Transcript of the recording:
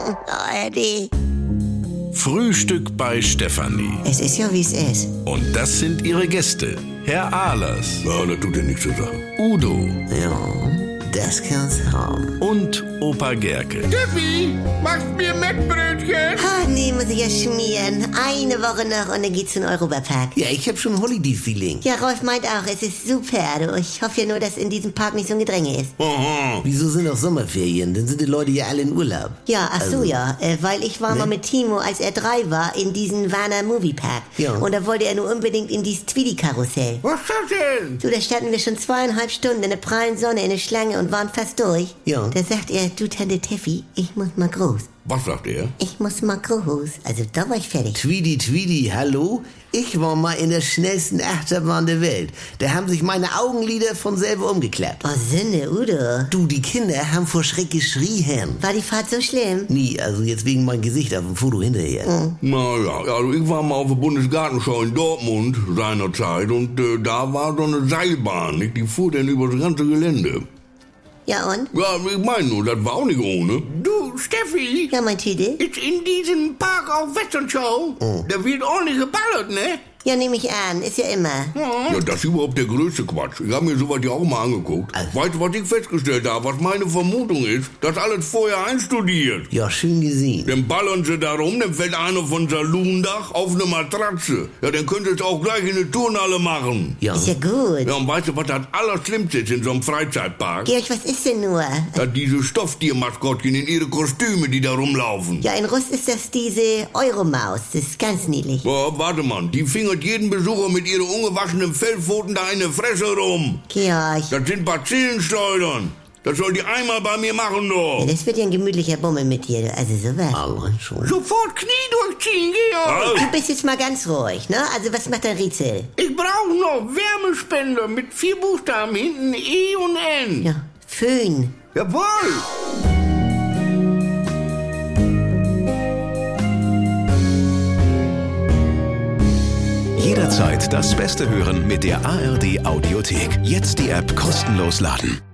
ARD. Frühstück bei Stefanie. Es ist ja, wie es ist. Und das sind ihre Gäste. Herr Ahlers. Ja, das tut ja nichts zu sagen. Udo. Ja, das kann's haben. Und Opa Gerke. Steffi, machst mir Mettbrötchen? Nee, muss ich ja schmieren. Eine Woche noch und dann geht's in den Europapark. Ja, ich hab schon Holiday-Feeling. Ja, Rolf meint auch, es ist super. Du. Ich hoffe ja nur, dass in diesem Park nicht so ein Gedränge ist. Aha. Wieso sind auch Sommerferien? Dann sind die Leute ja alle in Urlaub. Ja, ach so, ja. Weil ich war mal mit Timo, als er 3 war, in diesen Warner Moviepark. Ja. Und da wollte er nur unbedingt in dieses Tweety-Karussell. Was ist das denn? So, da standen wir schon 2,5 Stunden in der prallen Sonne in der Schlange und waren fast durch. Ja. Da sagt er, du Tante Teffi, ich muss mal groß. Was sagt er? Ich muss mal groß. Also da war ich fertig. Tweety, hallo? Ich war mal in der schnellsten Achterbahn der Welt. Da haben sich meine Augenlider von selber umgeklappt. Oh, Sünde, Udo. Du, die Kinder haben vor Schreck geschrien. War die Fahrt so schlimm? Nie, also jetzt wegen mein Gesicht auf dem Foto hinterher. Naja, also ich war mal auf der Bundesgartenschau in Dortmund seinerzeit und da war so eine Seilbahn, nicht? Die fuhr dann über das ganze Gelände. Ja, und? Ja, ich meine nur, das war auch nicht ohne. Du, Steffi, Ja, mein Tüte? ist in diesem Park auf Westernschau. Da wird ordentlich geballert, ne? Ja, nehme ich an. Ist ja immer. Ja, das ist überhaupt der größte Quatsch. Ich habe mir sowas ja auch mal angeguckt. Weißt du, was ich festgestellt habe? Was meine Vermutung ist? Das alles vorher einstudiert. Ja, schön gesehen. Dann ballern sie da rum, dann fällt einer von Salondach auf eine Matratze. Ja, dann könnt ihr es auch gleich in eine Turnhalle machen. Ja. Ist ja gut. Ja, und weißt du, was das Allerschlimmste ist in so einem Freizeitpark? Georg, was ist denn nur? Ja, diese Stofftiermaskottchen in ihre Kostüme, die da rumlaufen. Ja, in Russ ist das diese Euromaus. Das ist ganz niedlich. Ja, warte mal, die fingert jeden Besucher mit ihren ungewaschenen Fellpfoten da in der Fresse rum. Georg. Das sind Bazillenschleudern. Das soll die einmal bei mir machen, Ja, doch. das wird ja ein gemütlicher Bummel mit dir. Also sowas. Allein schon. Sofort Knie durchziehen, Georg. Du bist jetzt mal ganz ruhig, ne? Also was macht der Rätsel? Ich brauche noch Wärmespender mit 4 Buchstaben hinten, E und N. Ja, Föhn. Jawohl. Jederzeit das Beste hören mit der ARD Audiothek. Jetzt die App kostenlos laden.